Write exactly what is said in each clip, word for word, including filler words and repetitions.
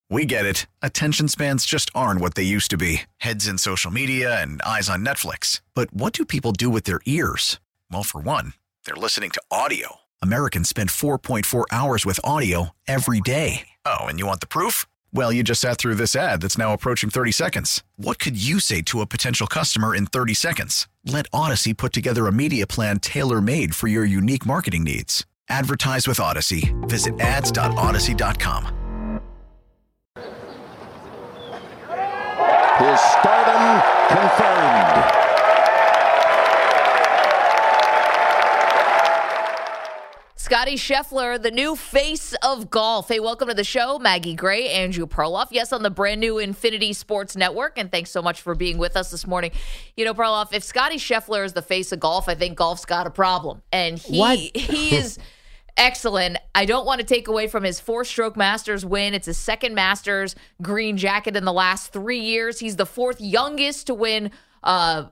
We get it. Attention spans just aren't what they used to be. Heads in social media and eyes on Netflix. But what do people do with their ears? Well, for one, they're listening to audio. Americans spend four point four hours with audio every day. Oh, and you want the proof? Well, you just sat through this ad that's now approaching thirty seconds. What could you say to a potential customer in thirty seconds? Let Odyssey put together a media plan tailor-made for your unique marketing needs. Advertise with Odyssey. Visit ads dot odyssey dot com. His stardom confirmed. Scotty Scheffler, the new face of golf. Hey, welcome to the show. Maggie Gray, Andrew Perloff. Yes, on the brand new Infinity Sports Network. And thanks so much for being with us this morning. You know, Perloff, if Scotty Scheffler is the face of golf, I think golf's got a problem. And he What? he is excellent. I don't want to take away from his four-stroke Masters win. It's his second Masters green jacket in the last three years. He's the fourth youngest to win uh,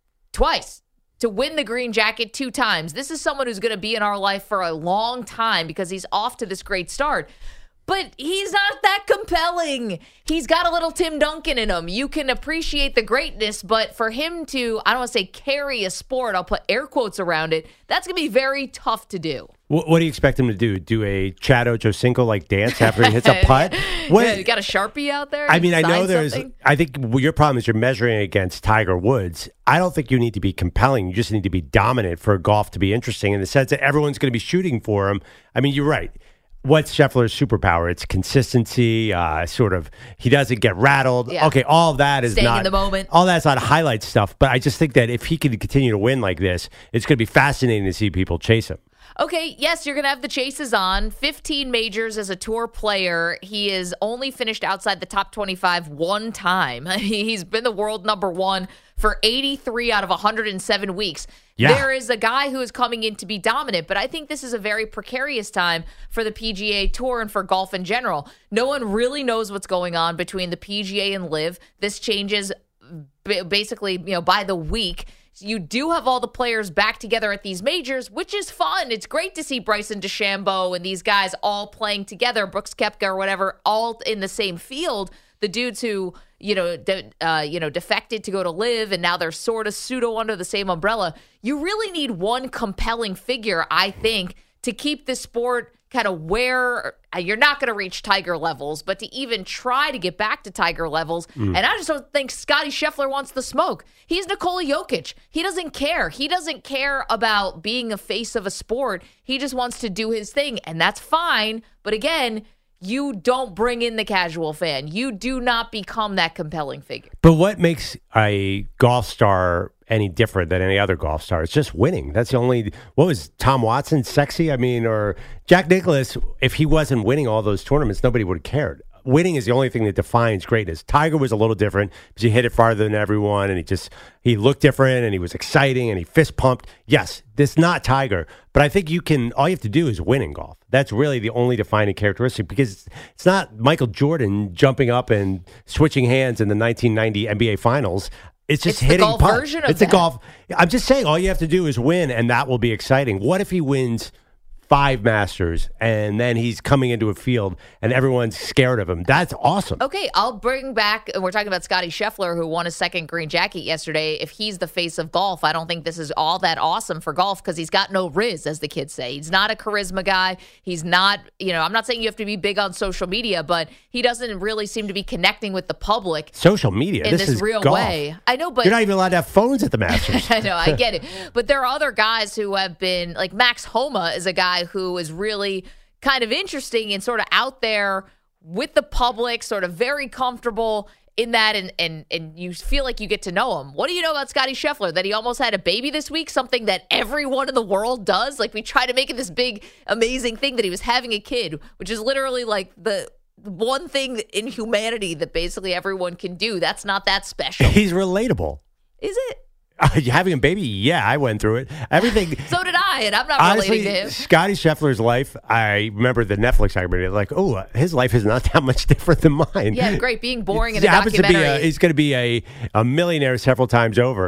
twice. To win the green jacket two times. This is someone who's going to be in our life for a long time because he's off to this great start. But he's not that compelling. He's got a little Tim Duncan in him. You can appreciate the greatness, but for him to, I don't want to say carry a sport, I'll put air quotes around it, that's going to be very tough to do. What, what do you expect him to do? Do a Chad Ochocinco like dance after he hits a putt? What, Yeah, you got a Sharpie out there? I mean, I know Sign there's. something? I think your problem is you're measuring against Tiger Woods. I don't think you need to be compelling. You just need to be dominant for golf to be interesting in the sense that everyone's going to be shooting for him. I mean, you're right. What's Scheffler's superpower? It's consistency, uh, sort of, he doesn't get rattled. Yeah. Okay, all of that is Staying not. in the moment. All that's not highlight stuff, but I just think that if he can continue to win like this, it's going to be fascinating to see people chase him. Okay, yes, you're going to have the chases on. fifteen majors as a tour player. He has only finished outside the top twenty-five one time. He's been the world number one for eighty-three out of one hundred seven weeks. Yeah. There is a guy who is coming in to be dominant, but I think this is a very precarious time for the P G A Tour and for golf in general. No one really knows what's going on between the P G A and LIV. This changes b- basically, you know, by the week. You do have all the players back together at these majors, which is fun. It's great to see Bryson DeChambeau and these guys all playing together, Brooks Koepka or whatever, all in the same field. The dudes who, you know, de- uh, you know, defected to go to LIV and now they're sort of pseudo under the same umbrella. You really need one compelling figure, I think, to keep the sport kind of where you're not going to reach Tiger levels, but to even try to get back to Tiger levels. Mm. And I just don't think Scotty Scheffler wants the smoke. He's Nikola Jokic. He doesn't care. He doesn't care about being a face of a sport. He just wants to do his thing, and that's fine. But again, you don't bring in the casual fan. You do not become that compelling figure. But what makes a golf star any different than any other golf star? It's just winning. That's the only. What was Tom Watson sexy? I mean, or Jack Nicklaus? If he wasn't winning all those tournaments, nobody would have cared. Winning is the only thing that defines greatness. Tiger was a little different because he hit it farther than everyone, and he just he looked different, and he was exciting, and he fist pumped. Yes, this is not Tiger, but I think you can. All you have to do is win in golf. That's really the only defining characteristic because it's not Michael Jordan jumping up and switching hands in the nineteen ninety N B A Finals. It's just it's hitting the golf putts. version of It's that. a golf. I'm just saying, all you have to do is win, and that will be exciting. What if he wins five Masters, and then he's coming into a field, and everyone's scared of him? That's awesome. Okay, I'll bring back, and we're talking about Scotty Scheffler, who won a second green jacket yesterday. If he's the face of golf, I don't think this is all that awesome for golf because he's got no riz, as the kids say. He's not a charisma guy. He's not, you know, I'm not saying you have to be big on social media, but he doesn't really seem to be connecting with the public Social media. in this, this, is real golf. way. I know, but You're not even allowed to have phones at the Masters. I know, I get it. But there are other guys who have been, like Max Homa is a guy who is really kind of interesting and sort of out there with the public, sort of very comfortable in that, and and and you feel like you get to know him. What do you know about Scotty Scheffler? That he almost had a baby this week, something that everyone in the world does? Like, we try to make it this big, amazing thing that he was having a kid, which is literally like the one thing in humanity that basically everyone can do. That's not that special. He's relatable. Is it? Uh, having a baby? Yeah, I went through it. Everything. So did I, and I'm not Honestly, relating to him. Scotty Scheffler's life, I remember the Netflix argument, like, oh, his life is not that much different than mine. Yeah, great. Being boring in He a happens to be documentary. a, he's going to be a, a millionaire several times over.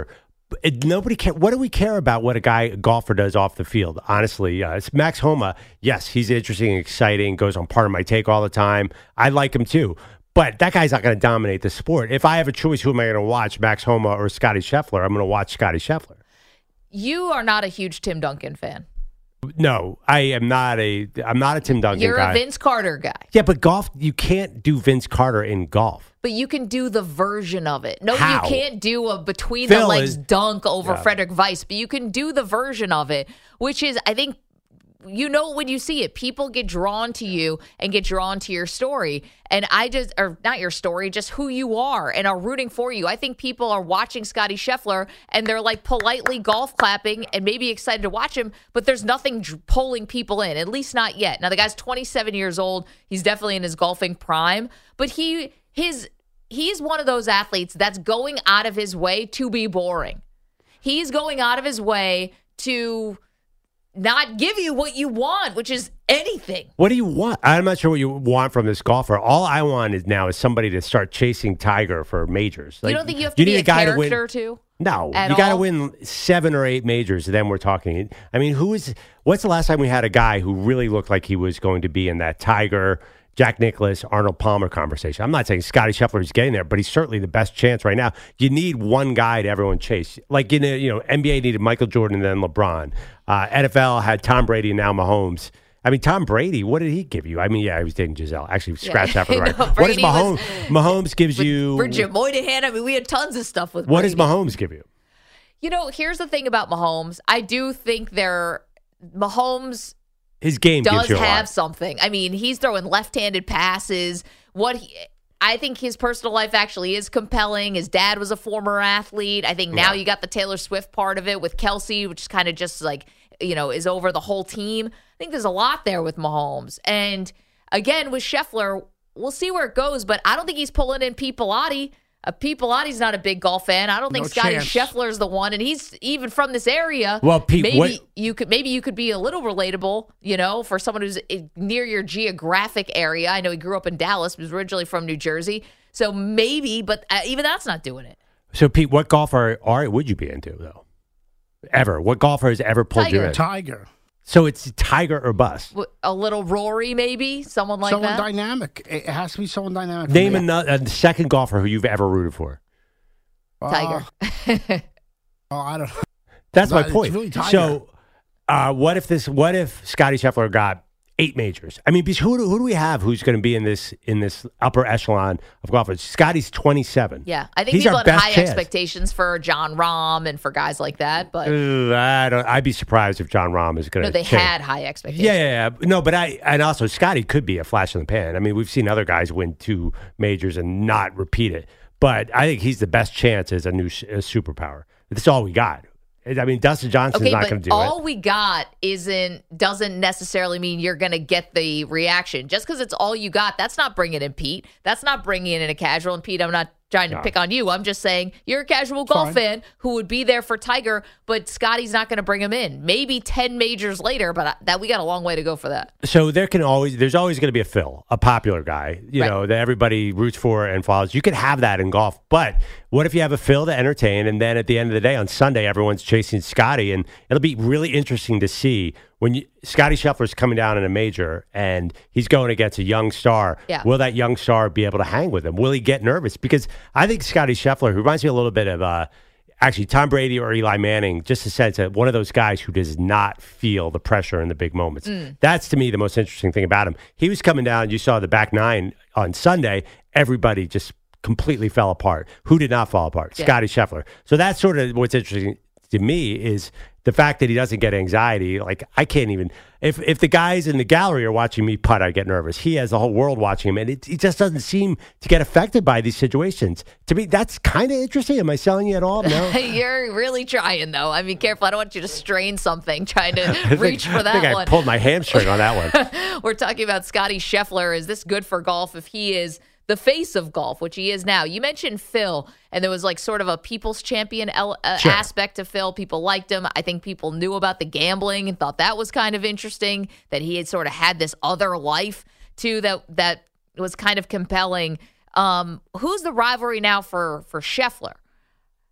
It, nobody care. What do we care about what a guy a golfer does off the field? Honestly, uh, it's Max Homa. Yes, he's interesting and exciting. Goes on Part of My Take all the time. I like him too. But that guy's not going to dominate the sport. If I have a choice, who am I going to watch, Max Homa or Scotty Scheffler? I'm going to watch Scotty Scheffler. You are not a huge Tim Duncan fan. No, I am not a. I'm not a Tim Duncan You're guy. a Vince Carter guy. Yeah, but golf, you can't do Vince Carter in golf. But you can do the version of it. No, How? you can't do a between Phil the legs is- dunk over Yeah. Frederick Weiss, but you can do the version of it, which is, I think, you know, when you see it, people get drawn to you and get drawn to your story. And I just, or not your story, just who you are and are rooting for you. I think people are watching Scotty Scheffler and they're like politely golf clapping and maybe excited to watch him, but there's nothing dr- pulling people in, at least not yet. Now, the guy's twenty-seven years old. He's definitely in his golfing prime, but he, his, he's one of those athletes that's going out of his way to be boring. He's going out of his way to not give you what you want, which is anything. What do you want? I'm not sure what you want from this golfer. All I want is now is somebody to start chasing Tiger for majors. You Like, don't think you have to need be a, a guy to win. character too? No, at you got to all? win seven or eight majors. Then we're talking. I mean, who is? What's the last time we had a guy who really looked like he was going to be in that Tiger, Jack Nicklaus, Arnold Palmer conversation? I'm not saying Scotty Scheffler is getting there, but he's certainly the best chance right now. You need one guy to everyone chase. Like you know, you know, N B A needed Michael Jordan and then LeBron. Uh, N F L had Tom Brady and now Mahomes. I mean, Tom Brady, what did he give you? I mean, yeah, he was dating Giselle. Actually, scratch Yeah, that for the I right. know, What does Brady Mahomes? was- Mahomes gives you. Bridget Moynihan. I mean, we had tons of stuff with What does Brady. Mahomes give you? You know, here's the thing about Mahomes. I do think they're Mahomes His game does gives you a have lot. something. I mean, he's throwing left-handed passes. What he, I think his personal life actually is compelling. His dad was a former athlete. I think now Yeah. you got the Taylor Swift part of it with Kelsey, which is kind of just like, you know, is over the whole team. I think there's a lot there with Mahomes. And again, with Scheffler, we'll see where it goes, but I don't think he's pulling in Pete Pilati. Uh, Pete Pilati's not a big golf fan. I don't think No Scotty chance. Scheffler's the one, and he's even from this area. Well, Pete, maybe what- you could maybe you could be a little relatable, you know, for someone who's i- near your geographic area. I know he grew up in Dallas, was originally from New Jersey, so maybe, but uh, even that's not doing it. So, Pete, what golfer are would you be into though? Ever? What golfer has ever pulled you Tiger. in? Tiger. So it's Tiger or bust. W- A little Rory, maybe someone like someone that. dynamic. It has to be someone dynamic. Name for me. another a second golfer who you've ever rooted for. Tiger. Uh, oh, I don't know. That's my It's point. really Tiger. So, uh, what if this? What if Scotty Scheffler got eight majors? I mean, because who do, who do we have who's going to be in this in this upper echelon of golfers? Scotty's twenty-seven. Yeah, I think He's people our had best high chance. expectations for John Rahm and for guys like that, but Uh, I don't, I'd be surprised if John Rahm is going to. no, they had high expectations. Yeah, yeah, yeah. No, but I and also Scotty could be a flash in the pan. I mean, we've seen other guys win two majors and not repeat it. But I think he's the best chance as a new s- a superpower. That's all we got. I mean, Dustin Johnson's Okay, not but going to do all it. we got isn't doesn't necessarily mean you're going to get the reaction. Just because it's all you got, that's not bringing in Pete. That's not bringing in a casual. And Pete, I'm not trying to No. pick on you. I'm just saying you're a casual golf Fine. fan who would be there for Tiger, but Scotty's not going to bring him in. Maybe ten majors later, but I- that we got a long way to go for that. So there can always, there's always going to be a Phil, a popular guy, you Right. know, that everybody roots for and follows. You could have that in golf, but what if you have a Phil to entertain, and then at the end of the day on Sunday, everyone's chasing Scotty, and it'll be really interesting to see when you, Scotty Scheffler's coming down in a major and he's going against a young star. Yeah. Will that young star be able to hang with him? Will he get nervous? Because I think Scotty Scheffler, who reminds me a little bit of uh, actually Tom Brady or Eli Manning, just a sense of one of those guys who does not feel the pressure in the big moments. That's to me the most interesting thing about him. He was coming down, you saw the back nine on Sunday, everybody just completely fell apart. Who did not fall apart? Yeah. Scotty Scheffler. So that's sort of what's interesting to me is the fact that he doesn't get anxiety. Like I can't even, if if the guys in the gallery are watching me putt, I get nervous. He has the whole world watching him, and it, he just doesn't seem to get affected by these situations. To me, that's kind of interesting. Am I selling you at all? No. You're really trying, though. I mean, careful. I don't want you to strain something trying to reach for I that think one. I pulled my hamstring on that one. We're talking about Scotty Scheffler. Is this good for golf if he is the face of golf, which he is now? You mentioned Phil, and there was like sort of a people's champion el- uh, Sure. aspect to Phil. People liked him. I think people knew about the gambling and thought that was kind of interesting, that he had sort of had this other life too that that was kind of compelling. Um, who's the rivalry now for for Scheffler?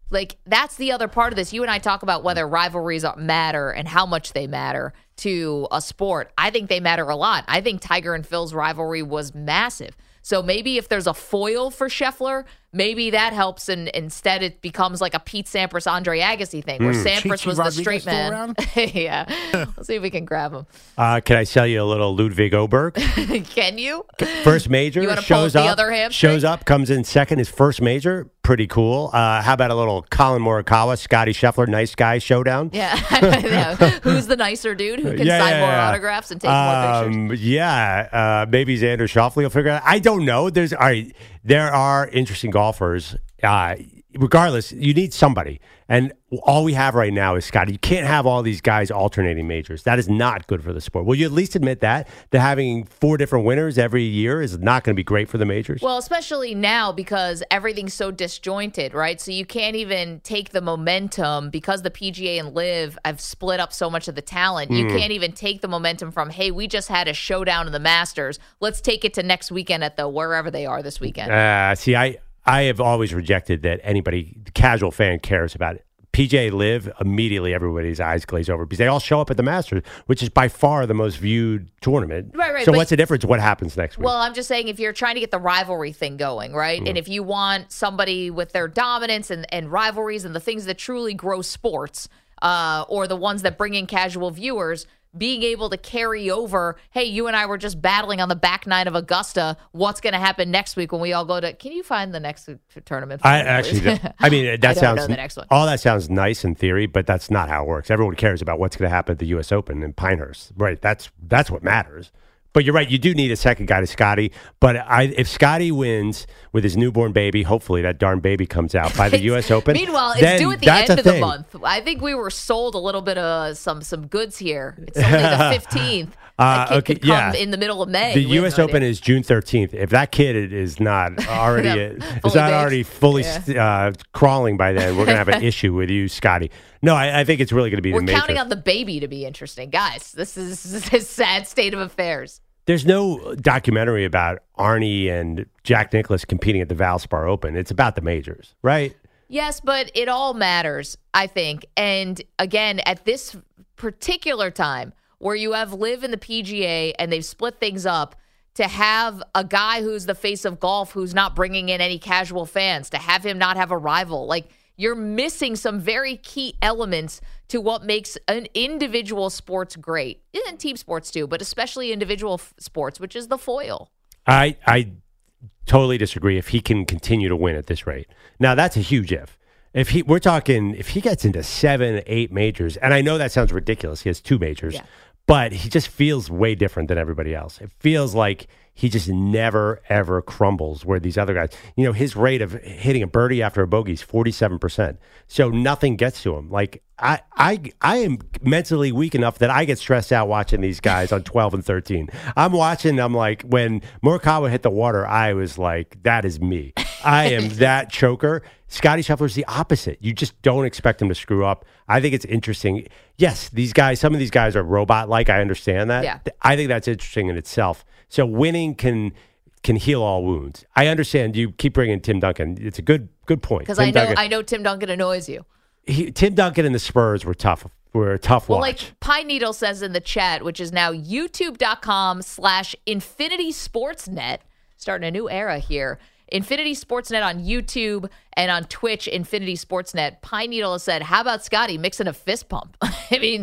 Like, that's the other part of this. You and I talk about whether rivalries are- matter and how much they matter to a sport. I think they matter a lot. I think Tiger and Phil's rivalry was massive. So maybe if there's a foil for Scheffler, maybe that helps, and instead it becomes like a Pete Sampras, Andre Agassi thing, where Sampras Chichi was the Rodriguez straight still man. around? Yeah, let's see if we can grab him. Uh, can I sell you a little Ludwig Oberg? Can you? First major, You wanna pull shows the up, other hamstring? shows up, comes in second. His first major, pretty cool. Uh, how about a little Colin Morikawa, Scotty Scheffler, nice guy showdown? Yeah. Yeah. Who's the nicer dude who can Yeah, sign yeah, more yeah. autographs and take more pictures? Um, yeah, uh, maybe Xander Schauffele will figure it out. I don't know. There's all right. There are interesting golfers. Uh, regardless, you need somebody, and all we have right now is Scotty. You can't have all these guys alternating majors. That is not good for the sport. Will you at least admit that that having four different winners every year is not going to be great for the majors? Well, especially now because everything's so disjointed, right? So you can't even take the momentum because the P G A and Live have split up so much of the talent. You can't even take the momentum from, hey, we just had a showdown in the Masters. Let's take it to next weekend at the wherever they are this weekend. Uh, see, I I have always rejected that anybody, the casual fan, cares about it. P G A Live, immediately everybody's eyes glaze over because they all show up at the Masters, which is by far the most viewed tournament. Right, right, So but- what's the difference? What happens next week? Well, I'm just saying if you're trying to get the rivalry thing going, right? And if you want somebody with their dominance and, and rivalries and the things that truly grow sports, uh, or the ones that bring in casual viewers, being able to carry over, hey, you and I were just battling on the back nine of Augusta. What's going to happen next week when we all go to? Can you find the next tournament? For I me, actually, please? don't. I mean, that I don't sounds know the next one. all that sounds nice in theory, but that's not how it works. Everyone cares about what's going to happen at the U S Open in Pinehurst, right? That's that's what matters. But you're right. You do need a second guy to Scotty. But I, if Scotty wins with his newborn baby, hopefully that darn baby comes out by the U S Open. Meanwhile, it's then due at the that's end a of the thing. month. I think we were sold a little bit of some some goods here. It's only the fifteenth. Uh, that kid okay, could come yeah. in the middle of May. The We have U S no Open idea. is June thirteenth. If that kid is not already, Yeah, is fully not baked. already fully Yeah. uh, crawling by then, we're gonna have an issue with you, Scotty. No, I, I think it's really going to be We're the major. counting on the baby to be interesting, guys. This is, this is a sad state of affairs. There's no documentary about Arnie and Jack Nicklaus competing at the Valspar Open. It's about the majors, right? Yes, but it all matters, I think. And again, at this particular time where you have Liv in the P G A and they've split things up, to have a guy who's the face of golf who's not bringing in any casual fans, to have him not have a rival, like you're missing some very key elements to what makes an individual sports great. And team sports too, but especially individual f- sports, which is the foil. I I totally disagree. If he can continue to win at this rate, now that's a huge if. If he, we're talking, if he gets into seven, eight majors, and I know that sounds ridiculous. He has two majors. Yeah. But he just feels way different than everybody else. It feels like he just never, ever crumbles where these other guys, you know, his rate of hitting a birdie after a bogey is forty-seven percent. So nothing gets to him. Like, I, I, I am mentally weak enough that I get stressed out watching these guys on twelve and thirteen. I'm watching, I'm like, when Morikawa hit the water, I was like, that is me. I am that choker. Scotty Scheffler's the opposite. You just don't expect him to screw up. I think it's interesting. Yes, these guys, some of these guys are robot-like. I understand that. Yeah. I think that's interesting in itself. So winning can can heal all wounds. I understand you keep bringing Tim Duncan. It's a good good point. Because Tim I know Duncan, I know Tim Duncan annoys you. he, Tim Duncan and the Spurs were tough. Were a tough Well, watch. like Pine Needle says in the chat, which is now youtube.com slash Infinity Sportsnet, starting a new era here. Infinity Sportsnet on YouTube and on Twitch, Infinity Sportsnet. Pine Needle has said, how about Scotty mixing a fist pump? I mean,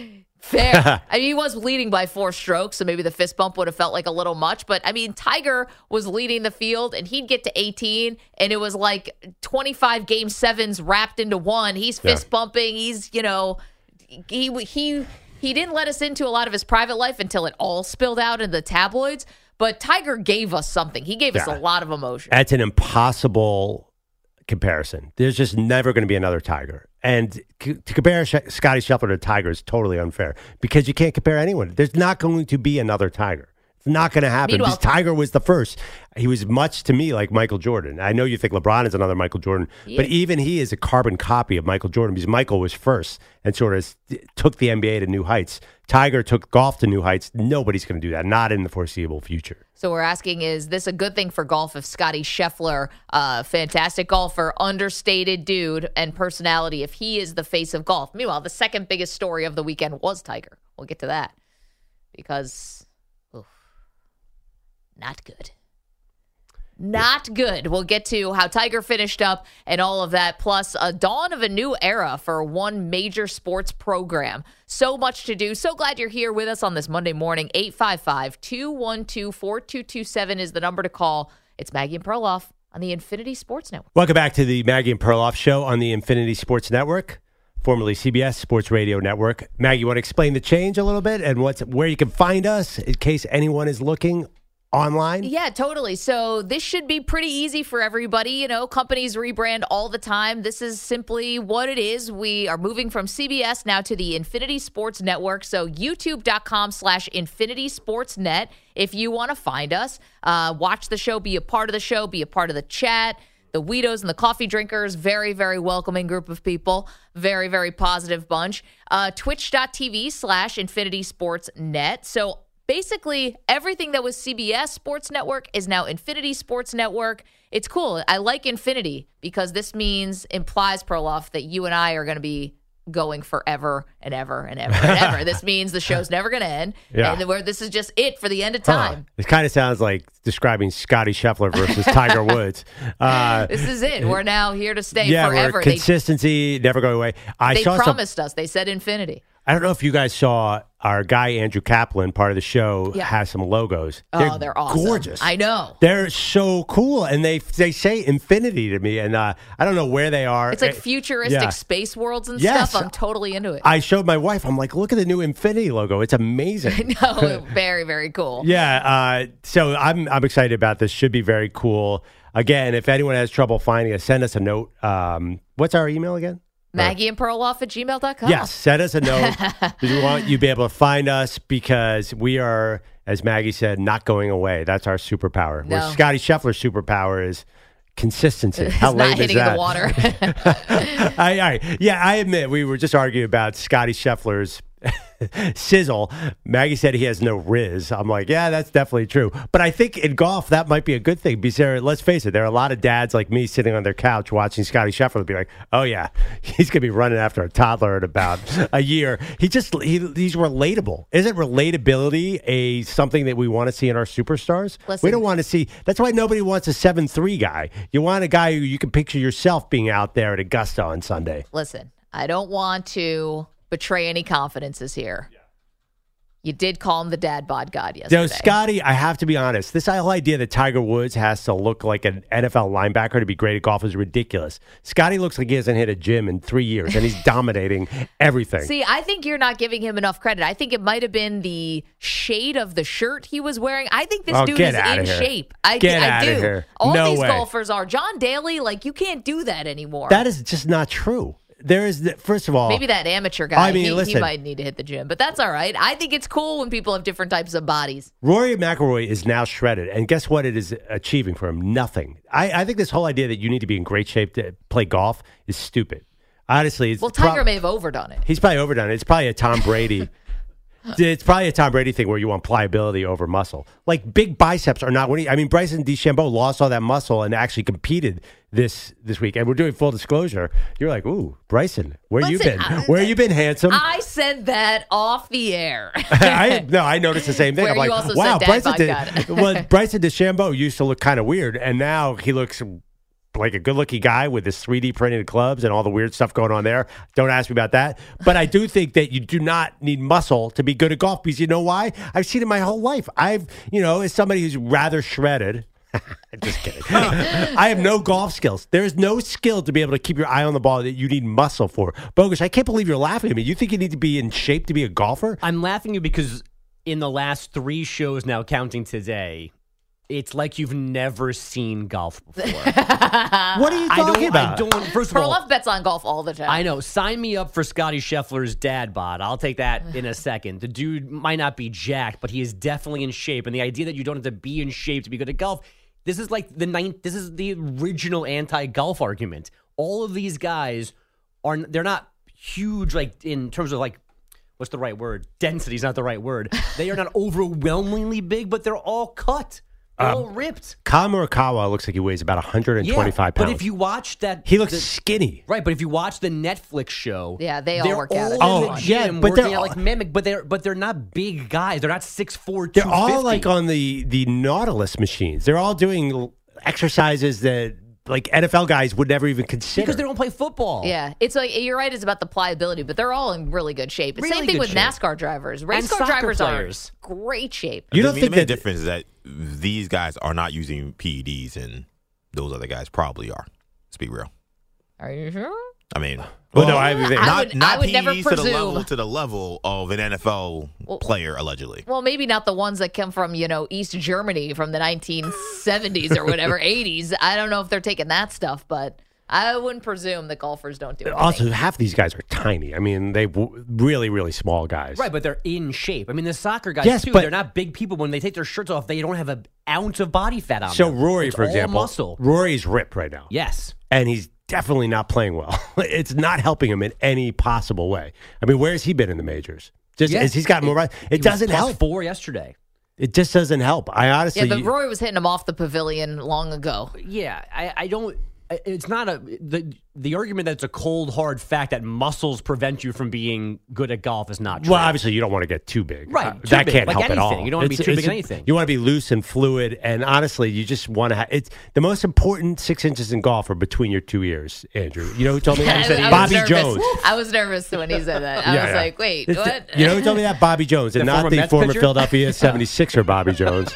fair. I mean, he was leading by four strokes, so maybe the fist bump would have felt like a little much. But, I mean, Tiger was leading the field, and he'd get to eighteen, and it was like twenty-five game sevens wrapped into one. He's fist bumping. He's, you know, he he he didn't let us into a lot of his private life until it all spilled out in the tabloids. But Tiger gave us something. He gave us Yeah. a lot of emotion. That's an impossible comparison. There's just never going to be another Tiger. And c- to compare Sh- Scotty Scheffler to Tiger is totally unfair because you can't compare anyone. There's not going to be another Tiger. It's not going to happen. Meanwhile- Because Tiger was the first. He was much to me like Michael Jordan. I know you think LeBron is another Michael Jordan, Yeah. but even he is a carbon copy of Michael Jordan because Michael was first and sort of took the N B A to new heights. Tiger took golf to new heights. Nobody's going to do that, not in the foreseeable future. So we're asking, is this a good thing for golf if Scotty Scheffler, uh, fantastic golfer, understated dude, and personality, if he is the face of golf? Meanwhile, the second biggest story of the weekend was Tiger. We'll get to that because, oof, not good. Not good. We'll get to how Tiger finished up and all of that, plus a dawn of a new era for one major sports program. So much to do. So glad you're here with us on this Monday morning. eight five five, two one two, four two two seven is the number to call. It's Maggie and Perloff on the Infinity Sports Network. Welcome back to the Maggie and Perloff Show on the Infinity Sports Network, formerly C B S Sports Radio Network. Maggie, you want to explain the change a little bit and what's where you can find us in case anyone is looking online? Yeah, totally. So this should be pretty easy for everybody. You know, companies rebrand all the time. This is simply what it is. We are moving from C B S now to the Infinity Sports Network. So youtube.com slash Infinity Sports Net. If you want to find us, uh, watch the show, be a part of the show, be a part of the chat. The Weedos and the coffee drinkers, very, very welcoming group of people. Very, very positive bunch. Uh, Twitch.tv slash Infinity Sports Net. So basically, everything that was C B S Sports Network is now Infinity Sports Network. It's cool. I like Infinity because this means, implies, Perloff, that you and I are going to be going forever and ever and ever and ever. This means the show's never going to end. Yeah. And where this is just it for the end of Huh. time. It kind of sounds like describing Scotty Scheffler versus Tiger Woods. Uh, This is it. We're now here to stay yeah, forever. we're They, consistency, never going away. I they saw some. promised us. They said infinity. I don't know if you guys saw our guy Andrew Kaplan, part of the show, Yeah. has some logos. Oh, they're awesome. Gorgeous. I know. They're so cool, and they they say infinity to me, and uh, I don't know where they are. It's like Uh, futuristic yeah. space worlds and Yes. stuff. I'm totally into it. I showed my wife. I'm like, look at the new infinity logo. It's amazing. no, very, very cool. Yeah. Uh, so I'm I'm excited about this. Should be very cool. Again, if anyone has trouble finding us, send us a note. Um, what's our email again? Maggie and Perloff at gmail dot com. Yes, send us a note. We want you to be able to find us because we are, as Maggie said, not going away. That's our superpower. No. Where Scotty Scheffler's superpower is consistency. It's How not lame is hitting that? the water. I, I, yeah, I admit we were just arguing about Scotty Scheffler's sizzle. Maggie said he has no riz. I'm like, yeah, that's definitely true. But I think in golf, that might be a good thing because there, let's face it, there are a lot of dads like me sitting on their couch watching Scotty Scheffler be like, oh, yeah, he's going to be running after a toddler in about a year. He just, he, he's relatable. Isn't relatability a something that we want to see in our superstars? Listen. We don't want to see, that's why nobody wants a seven three guy. You want a guy who you can picture yourself being out there at Augusta on Sunday. Listen, I don't want to betray any confidences here. You did call him the dad bod god yesterday. No, Scotty, I have to be honest. This whole idea that Tiger Woods has to look like an N F L linebacker to be great at golf is ridiculous. Scotty looks like he hasn't hit a gym in three years, and he's dominating everything. See, I think you're not giving him enough credit. I think it might have been the shade of the shirt he was wearing. I think this Oh, dude get is outta in here. shape. I, Get I outta do. here. All No these way. golfers are. John Daly, like, you can't do that anymore. That is just not true. There is, the, first of all, Maybe that amateur guy, I mean, he, he listen. might need to hit the gym, but that's all right. I think it's cool when people have different types of bodies. Rory McIlroy is now shredded, and guess what it is achieving for him? Nothing. I, I think this whole idea that you need to be in great shape to play golf is stupid. Honestly, it's Well, Tiger prob- may have overdone it. He's probably overdone it. It's probably a Tom Brady. It's probably a Tom Brady thing where you want pliability over muscle. Like big biceps are not winning. I mean, Bryson DeChambeau lost all that muscle and actually competed this this week. And we're doing full disclosure. You're like, ooh, Bryson, where you Listen, been? I- Where you been, handsome? I said that off the air. I no, I noticed the same thing. Where I'm like, you also wow, said dad Bryson. bod De, well, Bryson DeChambeau used to look kind of weird, and now he looks like a good-looking guy with his three D printed clubs and all the weird stuff going on there. Don't ask me about that. But I do think that you do not need muscle to be good at golf because you know why? I've seen it my whole life. I've, you know, as somebody who's rather shredded. Just kidding. I have no golf skills. There is no skill to be able to keep your eye on the ball that you need muscle for. Bogus, I can't believe you're laughing at me. You think you need to be in shape to be a golfer? I'm laughing at you because in the last three shows now, counting today, It's like you've never seen golf before. What are you talking I don't, about? I don't. First of all, Perloff bets on golf all the time. I know. Sign me up for Scotty Scheffler's dad bod. I'll take that in a second. The dude might not be jacked, but he is definitely in shape. And the idea that you don't have to be in shape to be good at golf, this is like the ninth. This is the original anti-golf argument. All of these guys are they're not huge, like in terms of like what's the right word? Density is not the right word. They are not overwhelmingly big, but they're all cut. They're um, all ripped. Colin Morikawa looks like he weighs about one hundred twenty-five yeah, pounds. But if you watch that... He looks the, skinny. Right, but if you watch the Netflix show... Yeah, they all work out. All in Oh, the yeah, gym but working they're out like mimic, but they're but they're not big guys. They're not six four, They're all like on the, the Nautilus machines. They're all doing exercises that like N F L guys would never even consider. Because they don't play football. Yeah, it's like you're right. It's about the pliability, but they're all in really good shape. Really Same thing good with shape. NASCAR drivers. Race And car soccer drivers players. are in great shape. You the, don't the think main that difference is that these guys are not using P E Ds, and those other guys probably are. Let's be real. Are you sure? I mean, Well, well, no, I mean, they- I not would- not I would P E Ds never to the presume. level to the level of an N F L Well- player allegedly. Well, maybe not the ones that come from, you know, East Germany from the nineteen seventies or whatever, eighties. I don't know if they're taking that stuff, but I wouldn't presume that golfers don't do it. also, half these guys are tiny. I mean, they w- really, really small guys. Right, but they're in shape. I mean, the soccer guys, Yes, too, but- they're not big people. When they take their shirts off, they don't have an ounce of body fat on So them. Rory, It's for all example, muscle. Rory's ripped right now. Yes. And he's definitely not playing well. It's not helping him in any possible way. I mean, where has he been in the majors? Just Yeah. as he's gotten more right. It He was doesn't plus help. four yesterday. It just doesn't help. I honestly, Yeah, but Rory was hitting him off the pavilion long ago. Yeah, I, I don't. It's not a the the argument that it's a cold hard fact that muscles prevent you from being good at golf is not true. well, obviously, you don't want to get too big. Right, Uh, too that big, can't like help at all. anything. You don't wanna be It's- too big it's- in anything. You want to be loose and fluid, and honestly, you just want to have. It's the most important six inches in golf are between your two ears, Andrew. You know who told me that? I was Bobby nervous. Jones. I was nervous when he said that. I Yeah, was yeah. like, wait, It's the- what? you know who told me that? Bobby Jones, and The not former the Mets former pitcher? Philadelphia seventy-sixer Bobby Jones.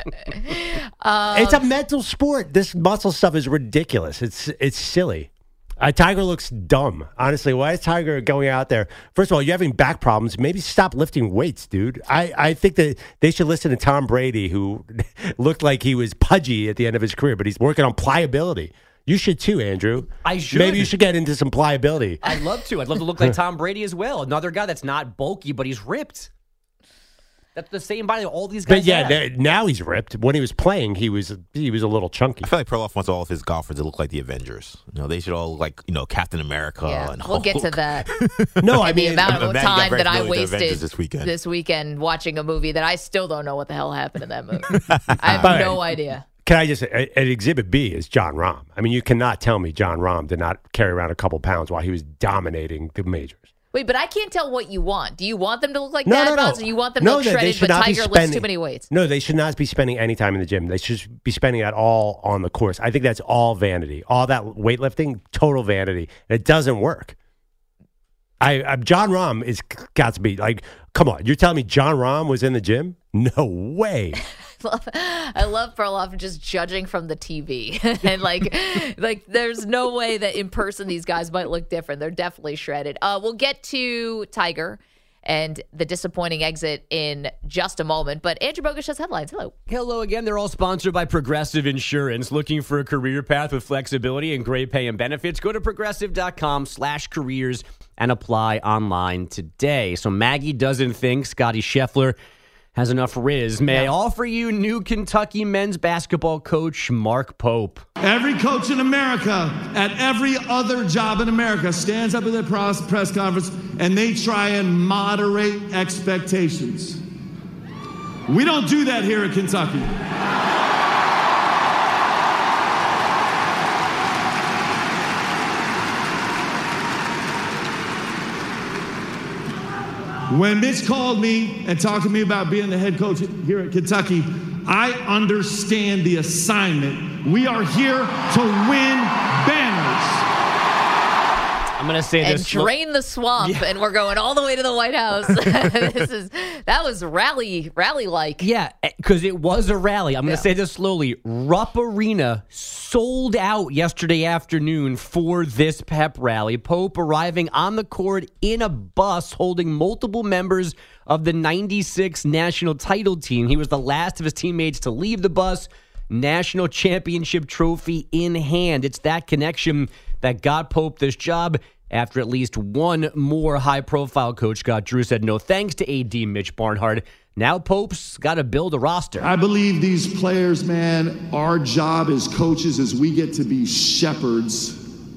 It's a mental sport. This muscle stuff is ridiculous. It's it's silly. Uh, Tiger looks dumb. Honestly, why is Tiger going out there? First of all, you're having back problems. Maybe stop lifting weights, dude. I, I think that they should listen to Tom Brady, who looked like he was pudgy at the end of his career, but he's working on pliability. You should too, Andrew. I should. Maybe you should get into some pliability. I'd love to. I'd love to look like Tom Brady as well. Another guy that's not bulky, but he's ripped. That's the same body that all these guys But yeah, have. th- now he's ripped. When he was playing, he was he was a little chunky. I feel like Perloff wants all of his golfers to look like the Avengers. You know, they should all look like, you know, Captain America Yeah, and we'll get to Hulk. that. No, I And the mean, amount I'm of mad you got time very that I familiar with the wasted Avengers this weekend. this weekend watching a movie that I still don't know what the hell happened in that movie. I have But- no idea. Can I just, at Exhibit B is John Rahm. I mean, you cannot tell me John Rahm did not carry around a couple pounds while he was dominating the majors. Wait, but I can't tell what you want. Do you want them to look like No, dad no, no. bods, or you want them no, to look no, they shredded, should but not be Tiger lifts spending- too many weights? No, they should not be spending any time in the gym. They should be spending that all on the course. I think that's all vanity. All that weightlifting, total vanity. It doesn't work. I, I John Rahm is got to be like, come on. You're telling me John Rahm was in the gym? No way. I love Perloff just judging from the T V, and like, like there's no way that in person these guys might look different. They're definitely shredded. Uh, we'll get to Tiger and the disappointing exit in just a moment. But Andrew Bogusch has headlines. Hello. Hello again. They're all sponsored by Progressive Insurance. Looking for a career path with flexibility and great pay and benefits? Go to progressive.com slash careers and apply online today. So Maggie doesn't think Scotty Scheffler has enough riz. May I offer you new Kentucky men's basketball coach Mark Pope. Every coach in America, at every other job in America, stands up at their press press conference and they try and moderate expectations. We don't do that here at Kentucky. When Mitch called me and talked to me about being the head coach here at Kentucky, I understand the assignment. We are here to win banners. I'm going to say and this. drain the swamp, yeah. and we're going all the way to the White House. This is that was rally rally like. Yeah, because it was a rally. I'm going to Yeah. say this slowly. Rupp Arena sold out yesterday afternoon for this pep rally. Pope arriving on the court in a bus holding multiple members of the ninety-six national title team. He was the last of his teammates to leave the bus. National championship trophy in hand. It's that connection that got Pope this job after at least one more high-profile coach, Scott Drew, said no thanks to A D Mitch Barnhart. Now Pope's got to build a roster. I believe these players, man, our job as coaches is we get to be shepherds.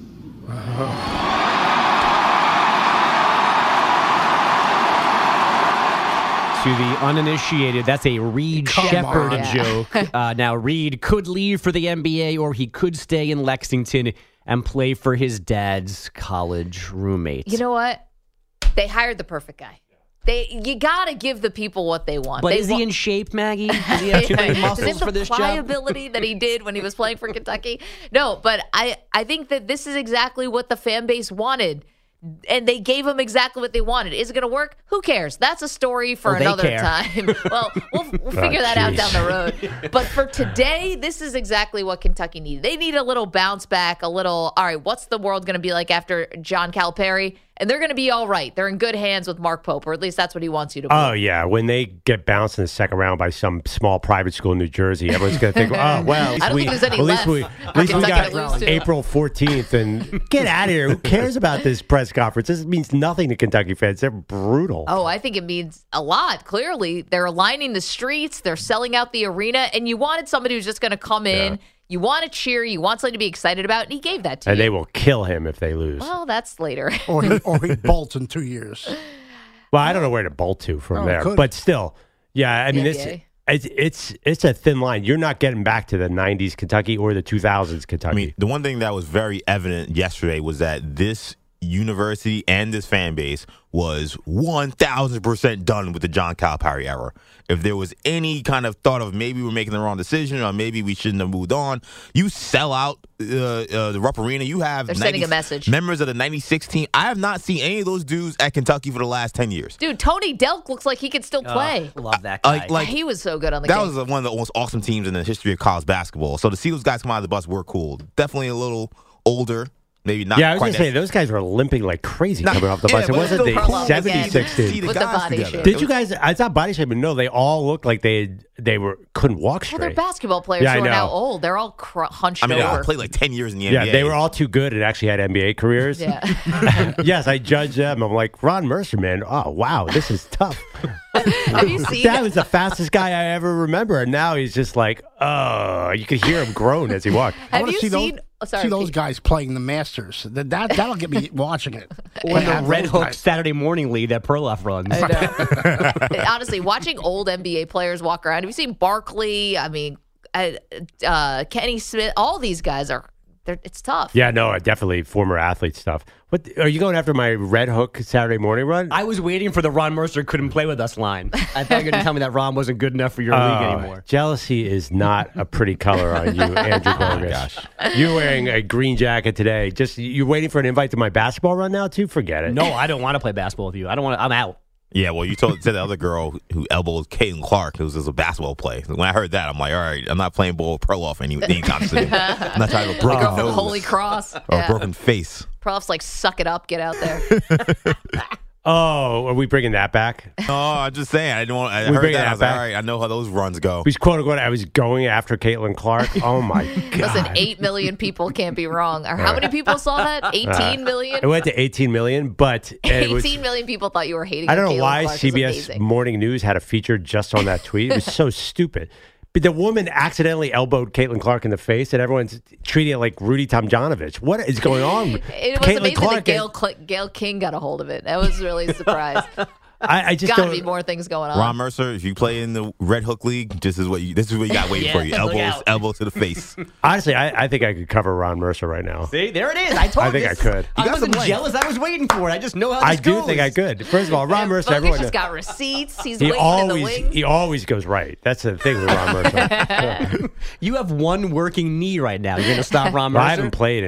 To the uninitiated, that's a Reed Come Shepherd on. joke. Uh, now, Reed could leave for the N B A or he could stay in Lexington and play for his dad's college roommate. You know what? They hired the perfect guy. They you got to give the people what they want. But they is wa- he in shape, Maggie? Does he have too many Does he muscles have for the this job? pliability that he did when he was playing for Kentucky? No, but I, I think that this is exactly what the fan base wanted. And they gave him exactly what they wanted. Is it going to work? Who cares? That's a story for Oh, they another care. time. Well, we'll, we'll figure that out jeez. down the road. But for today, this is exactly what Kentucky needed. They need a little bounce back, a little, all right, what's the world going to be like after John Calipari? And they're going to be all right. They're in good hands with Mark Pope, or at least that's what he wants you to believe. Oh, yeah. When they get bounced in the second round by some small private school in New Jersey, everyone's going to think, oh, well, at least I don't we, think there's any at least left we, for at least we Kentucky got to lose to. April fourteenth. And get out of here. Who cares about this press conference? This means nothing to Kentucky fans. They're brutal. Oh, I think it means a lot. Clearly, they're lining the streets. They're selling out the arena. And you wanted somebody who's just going to come in. Yeah. You want to cheer. You want something to be excited about. And he gave that to And you. they will kill him if they lose. Well, that's later. Or he, or he bolts in two years. Well, I don't know where to bolt to from Oh, there, could. but still, yeah. I mean, it's, N B it's it's it's a thin line. You're not getting back to the nineties Kentucky or the two thousands Kentucky. I mean, the one thing that was very evident yesterday was that this university and this fan base was one thousand percent done with the John Calipari era. If there was any kind of thought of maybe we're making the wrong decision or maybe we shouldn't have moved on, you sell out uh, uh, the Rupp Arena. You have They're sending a message. members of the ninety-six team. I have not seen any of those dudes at Kentucky for the last ten years. Dude, Tony Delk looks like he could still play. Oh, love that guy. Like, like he was so good on the that game. was one of the most awesome teams in the history of college basketball. So to see those guys come out of the bus were cool. Definitely a little older. Maybe not. yeah, I was quite gonna say that- those guys were limping like crazy Nah, coming off the yeah, bus. It but wasn't still the Perloff again. seventy-six See team. the With the guys body together. shape. Did you guys? It's not body shape, but no, they all looked like they they were couldn't walk well, straight. they're basketball players Yeah, I who are now know. old. They're all cr- hunched I mean, over. I played like ten years in the N B A. Yeah, they were all too good and actually had N B A careers. yeah. Yes, I judge them. I'm like, Ron Mercer, man. Oh, wow, this is tough. Have you seen That was the fastest guy I ever remember. And now he's just like, oh, you could hear him groan as he walked. I Have want you to see seen? those, oh, sorry, see those Pete. guys playing the Masters. That, that, that'll get me watching it. or the Have Red those Hook guys. Saturday morning lead that Perloff runs. I know. Honestly, watching old N B A players walk around. Have you seen Barkley? I mean, uh, uh, Kenny Smith. All these guys are. They're, it's tough. Yeah, no, definitely former athlete stuff. What are you going after my Red Hook Saturday morning run? I was waiting for the Ron Mercer couldn't play with us line. I thought you were going to tell me that Ron wasn't good enough for your league Oh, anymore. Jealousy is not a pretty color on you, Andrew Bogus. gosh. You're wearing a green jacket today. Just you're waiting for an invite to my basketball run now too? Forget it. No, I don't want to play basketball with you. I don't want to. I'm out. Yeah, well, you told said the other girl who elbowed Caitlin Clark, who was just a basketball play. When I heard that, I'm like, all right, I'm not playing ball with Perloff any anytime soon. I'm not trying to have a broken Girl from nose Holy Cross. or Yeah. a broken face. Perloff's like, suck it up, get out there. Oh, are we bringing that back? No, I'm just saying. I didn't want. I We heard bring that. that I was like, back? all right, I know how those runs go. Because quote unquote, I was going after Caitlin Clark. Oh my god! Listen, eight million people can't be wrong. Or how many people saw that? Eighteen It million. went to eighteen million, but it was, Eighteen million people thought you were hating. I don't know Caitlin why Clark. C B It's S amazing. Morning News had a feature just on that tweet. It was so stupid. But the woman accidentally elbowed Caitlin Clark in the face, and everyone's treating it like Rudy Tomjanovich. What is going on? It was Caitlin amazing Clark that Gail, Cl- Gail King got a hold of it. That was really a surprise. I, I just Got to don't. be more things going on. Ron Mercer, if you play in the Red Hook League, this is what you. This is what you got waiting Yeah, for you. look Elbows, out. elbow to the face. Honestly, I, I think I could cover Ron Mercer right now. See, there it is. I told I think you. I could. I You got wasn't some length. jealous. I was waiting for it. I just know how this I do goes. think I could. First of all, Ron And Mercer, Bogus everyone. just got receipts. He's He waiting in the always wings. he always goes right. That's the thing with Ron Mercer. You have one working knee right now. You're going to stop Ron Mercer? Well, I haven't played in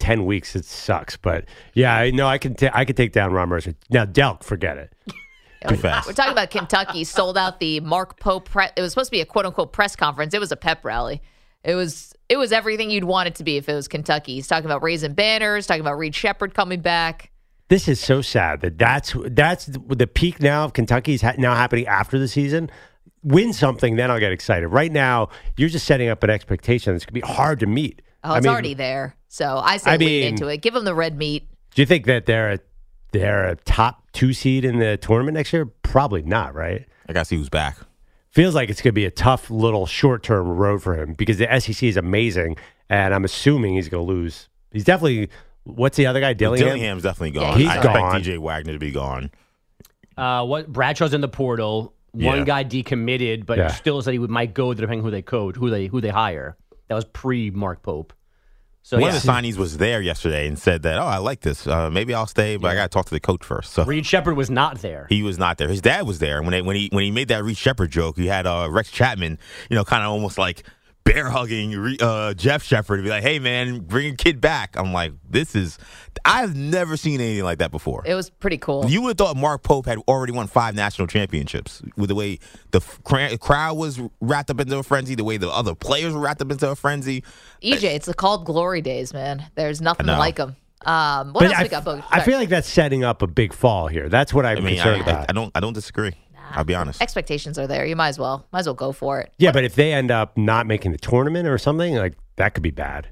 ten weeks. It sucks, but yeah, I know I can. Ta- I can take down Ron Mercer. Now, Delk, forget it. Too fast. We're talking about Kentucky sold out the Mark Pope. Pre- it was supposed to be a quote unquote press conference. It was a pep rally. It was it was everything you'd want it to be if it was Kentucky. He's talking about raising banners, talking about Reed Shepherd coming back. This is so sad that that's that's the peak now of Kentucky's ha- now happening after the season. Win something, then I'll get excited. Right now, you're just setting up an expectation that's going to be hard to meet. Oh, it's I mean, already there. So I say I lean mean, into it. Give them the red meat. Do you think that they're a, they're a top two seed in the tournament next year? Probably not, right? I got to see who's back. Feels like it's going to be a tough little short-term road for him because the S E C is amazing, and I'm assuming he's going to lose. He's definitely, what's the other guy, Dillingham? Dillingham's definitely gone. Yeah, he's I gone. expect D J Wagner to be gone. Uh, what Bradshaw's in the portal. One Yeah. guy decommitted, but Yeah. still said he would might go depending who they coach, who they who they hire. That was pre Mark Pope. So One yeah. of the signees was there yesterday and said that, oh, I like this. Uh, maybe I'll stay, but I got to talk to the coach first. So Reed Shepherd was not there. he was not there. His dad was there. When they, when he when he made that Reed Shepherd joke, he had uh, Rex Chapman, you know, kind of almost like bear hugging uh, Jeff Shepherd to be like, hey, man, bring your kid back. I'm like, this is, I've never seen anything like that before. It was pretty cool. You would have thought Mark Pope had already won five national championships with the way the f- cra- crowd was wrapped up into a frenzy, the way the other players were wrapped up into a frenzy. E J, it's called glory days, man. There's nothing I know. like them. Um, what But else I, we got, Bo? I feel like that's setting up a big fall here. That's what I'm I mean, concerned I, I, about. I don't I don't disagree. I'll be honest. Expectations are there. You might as well. Might as well go for it. Yeah, but if they end up not making the tournament or something, like that could be bad.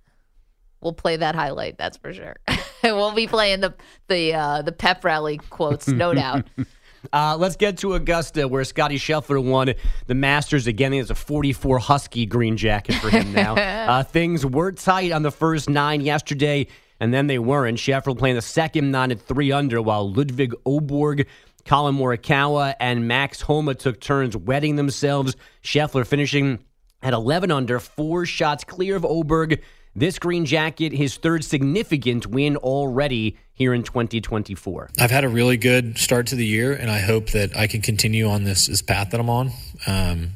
We'll play that highlight. That's for sure. We'll be playing the the uh, the pep rally quotes, no doubt. Uh, let's get to Augusta, where Scotty Scheffler won the Masters again. He has a forty-four Husky green jacket for him now. uh, things were tight on the first nine yesterday, and then they weren't. Scheffler playing the second nine at three under, while Ludwig Oborg, Colin Morikawa, and Max Homa took turns wetting themselves. Scheffler finishing at eleven under, four shots clear of Oberg. This green jacket, his third significant win already here in twenty twenty-four. I've had a really good start to the year, and I hope that I can continue on this, this path that I'm on. Um,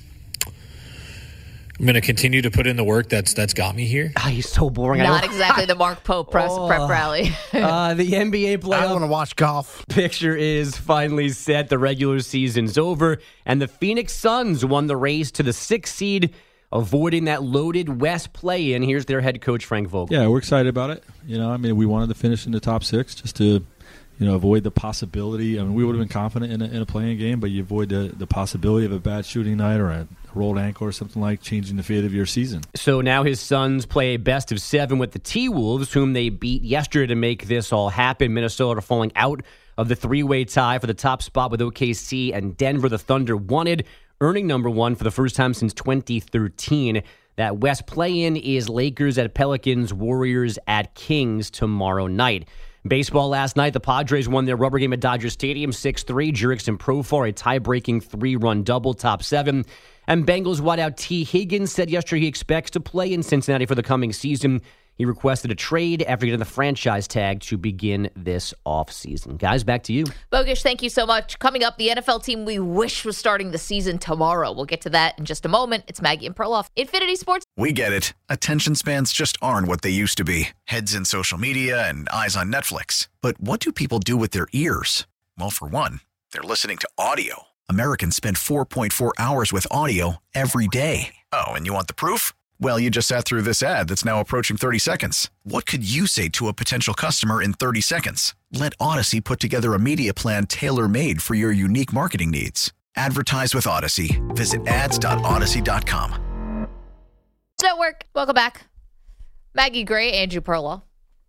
I'm going to continue to put in the work that's that's got me here. Ah, he's so boring. Not I don't- exactly the Mark Pope press Oh. prep rally. uh, the N B A I don't playoff want to watch golf. picture is finally set. The regular season's over, and the Phoenix Suns won the race to the sixth seed, avoiding that loaded West play-in. Here's their head coach, Frank Vogel. Yeah, we're excited about it. You know, I mean, we wanted to finish in the top six just to, you know, avoid the possibility. I mean, we would have been confident in a, in a playing game, but you avoid the, the possibility of a bad shooting night or a rolled ankle or something like changing the fate of your season. So now his Suns play a best of seven with the T-Wolves, whom they beat yesterday to make this all happen. Minnesota falling out of the three-way tie for the top spot with O K C and Denver. The Thunder wanted, earning number one for the first time since twenty thirteen. That West play-in is Lakers at Pelicans, Warriors at Kings tomorrow night. Baseball last night, the Padres won their rubber game at Dodger Stadium six three. Jurickson Profar, a tie-breaking three-run double, top seven. And Bengals wideout T. Higgins said yesterday he expects to play in Cincinnati for the coming season. He requested a trade after getting the franchise tag to begin this offseason. Guys, back to you. Bogish, thank you so much. Coming up, the N F L team we wish was starting the season tomorrow. We'll get to that in just a moment. It's Maggie and Perloff. Infinity Sports. We get it. Attention spans just aren't what they used to be. Heads in social media and eyes on Netflix. But what do people do with their ears? Well, for one, they're listening to audio. Americans spend four point four hours with audio every day. Oh, and you want the proof? Well, you just sat through this ad that's now approaching thirty seconds. What could you say to a potential customer in thirty seconds? Let Odyssey put together a media plan tailor-made for your unique marketing needs. Advertise with Odyssey. Visit ads dot odyssey dot com. Network. Welcome back. Maggie Gray, Andrew Perloff.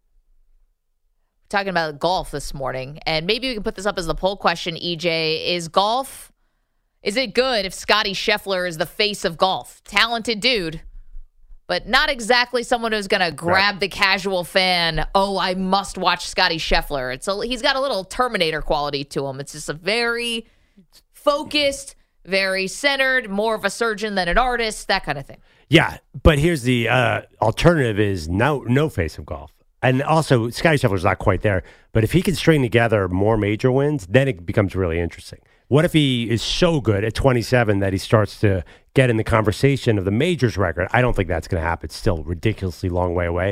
Talking about golf this morning, and maybe we can put this up as the poll question, E J. Is golf, is it good if Scotty Scheffler is the face of golf? Talented dude, but not exactly someone who's going to grab right. the casual fan. Oh, I must watch Scotty Scheffler. It's a, he's got a little Terminator quality to him. It's just a very focused, very centered, more of a surgeon than an artist, that kind of thing. Yeah, but here's the uh, alternative is no, no face of golf. And also, Scotty Scheffler's not quite there. But if he can string together more major wins, then it becomes really interesting. What if he is so good at twenty-seven that he starts to get in the conversation of the majors record? I don't think that's going to happen. It's still a ridiculously long way away. Yeah.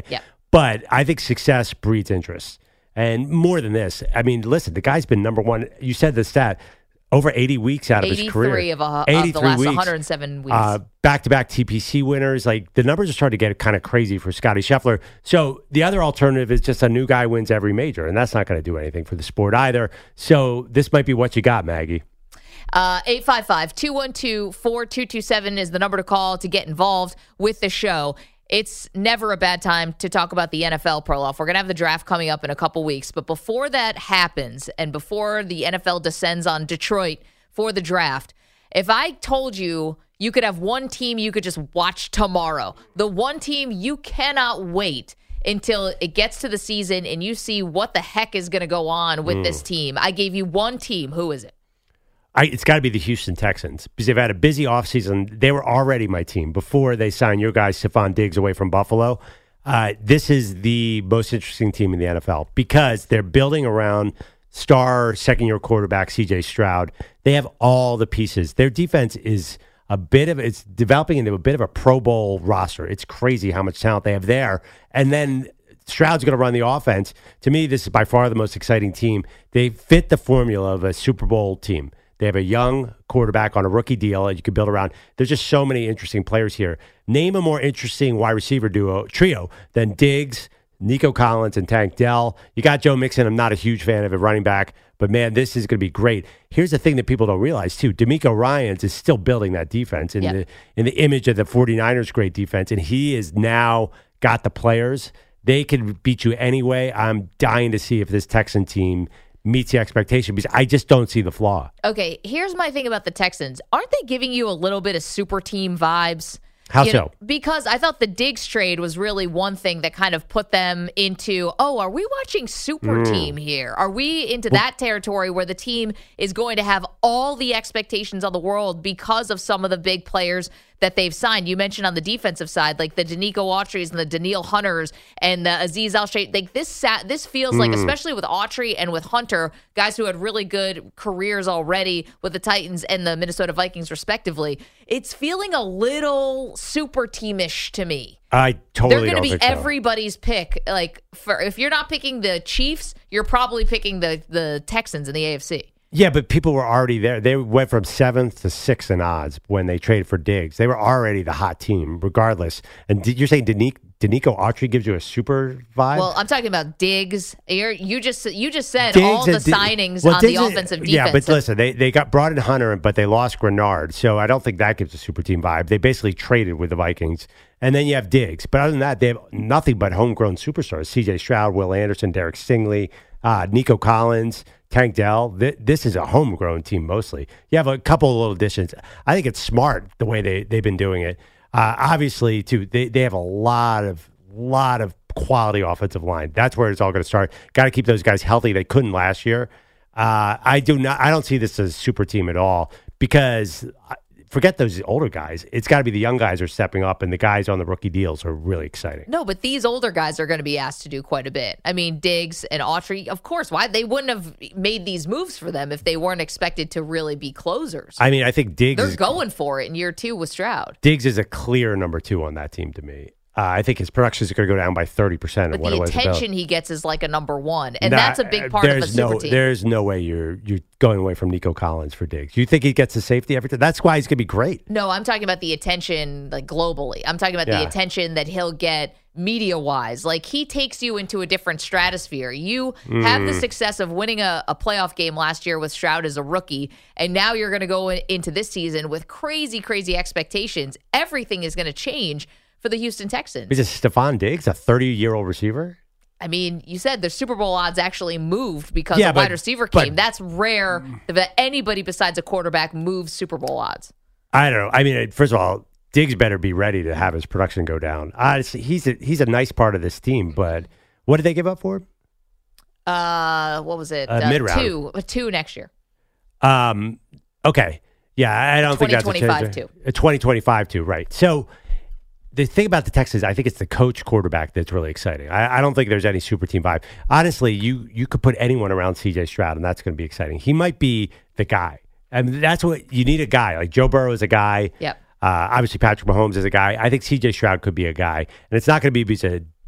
But I think success breeds interest. And more than this, I mean, listen, the guy's been number one. You said the stat, over eighty weeks out of his career. eighty-three of, a, of the last weeks. one hundred seven weeks. Uh, back-to-back T P C winners. Like, the numbers are starting to get kind of crazy for Scotty Scheffler. So the other alternative is just a new guy wins every major, and that's not going to do anything for the sport either. So this might be what you got, Maggie. Uh, eight five five, two one two, four two two seven is the number to call to get involved with the show. It's never a bad time to talk about the N F L, Perloff. We're going to have the draft coming up in a couple weeks. But before that happens and before the N F L descends on Detroit for the draft, if I told you you could have one team you could just watch tomorrow, the one team you cannot wait until it gets to the season and you see what the heck is going to go on with mm. this team, I gave you one team. Who is it? I, it's got to be the Houston Texans because they've had a busy offseason. They were already my team before they signed your guy, Stephon Diggs, away from Buffalo. Uh, this is the most interesting team in the N F L because they're building around star second-year quarterback C J Stroud. They have all the pieces. Their defense is a bit of, it's developing into a bit of a Pro Bowl roster. It's crazy how much talent they have there. And then Stroud's going to run the offense. To me, this is by far the most exciting team. They fit the formula of a Super Bowl team. They have a young quarterback on a rookie deal that you can build around. There's just so many interesting players here. Name a more interesting wide receiver duo trio than Diggs, Nico Collins, and Tank Dell. You got Joe Mixon. I'm not a huge fan of a running back, but man, this is going to be great. Here's the thing that people don't realize too. DeMeco Ryans is still building that defense in, yep. the, in the image of the 49ers' great defense, and he is now got the players. They can beat you anyway. I'm dying to see if this Texan team meets the expectation because I just don't see the flaw. Okay, here's my thing about the Texans. Aren't they giving you a little bit of super team vibes? How you so? Know, because I thought the Diggs trade was really one thing that kind of put them into, oh, are we watching super mm. team here? Are we into well, that territory where the team is going to have all the expectations on the world because of some of the big players that they've signed? You mentioned on the defensive side, like the Danico Autry's and the Daniil Hunters and the Aziz Al-Shade. Like this, sat, this feels mm. like, especially with Autry and with Hunter, guys who had really good careers already with the Titans and the Minnesota Vikings, respectively. It's feeling a little super teamish to me. I totally They're going to be think so. everybody's pick. Like, for if you're not picking the Chiefs, you're probably picking the the Texans in the A F C. Yeah, but people were already there. They went from seventh to sixth in odds when they traded for Diggs. They were already the hot team, regardless. And you're saying Danico, Danico Autry gives you a super vibe? Well, I'm talking about Diggs. You're, you just you just said Diggs all the and, signings well, on Diggs the and, offensive defense. Yeah, but listen, they, they got brought in Hunter, but they lost Grenard. So I don't think that gives a super team vibe. They basically traded with the Vikings. And then you have Diggs. But other than that, they have nothing but homegrown superstars. C J Stroud, Will Anderson, Derek Stingley, uh, Nico Collins, Tank Dell. Th- this is a homegrown team mostly. You have a couple of little additions. I think it's smart the way they, they've been doing it. Uh, obviously, too, they, they have a lot of lot of quality offensive line. That's where it's all going to start. Got to keep those guys healthy. They couldn't last year. Uh, I do not. I don't see this as a super team at all because forget those older guys. It's got to be the young guys are stepping up, and the guys on the rookie deals are really exciting. No, but these older guys are going to be asked to do quite a bit. I mean, Diggs and Autry, of course. Why they wouldn't have made these moves for them if they weren't expected to really be closers. I mean, I think Diggs they're is, going for it in year two with Stroud. Diggs is a clear number two on that team to me. Uh, I think his production is going to go down by thirty percent of but what the it was. attention about. he gets is like a number one, and nah, that's a big part of a super no, team. There's no way you're you're going away from Nico Collins for Diggs. You think he gets the safety every time? That's why he's going to be great. No, I'm talking about the attention like globally. I'm talking about yeah. the attention that he'll get media-wise. Like he takes you into a different stratosphere. You mm. have the success of winning a, a playoff game last year with Stroud as a rookie, and now you're going to go in, into this season with crazy, crazy expectations. Everything is going to change for the Houston Texans. Is it Stephon Diggs, a thirty-year-old receiver? I mean, you said the Super Bowl odds actually moved because yeah, a but, wide receiver came. But, That's rare that anybody besides a quarterback moves Super Bowl odds. I don't know. I mean, first of all, Diggs better be ready to have his production go down. Honestly, he's a, he's a nice part of this team, but what did they give up for him? Uh, what was it? Uh, uh, mid-round. Two, two next year. Um. Okay. Yeah, I don't think that's a change. too. twenty twenty-five too, right. So the thing about the Texans, I think it's the coach quarterback that's really exciting. I, I don't think there's any super team vibe. Honestly, you you could put anyone around C J Stroud, and that's going to be exciting. He might be the guy. I mean, that's what you need a guy. Like Joe Burrow is a guy. Yep. Uh, obviously, Patrick Mahomes is a guy. I think C J Stroud could be a guy. And it's not going to be because of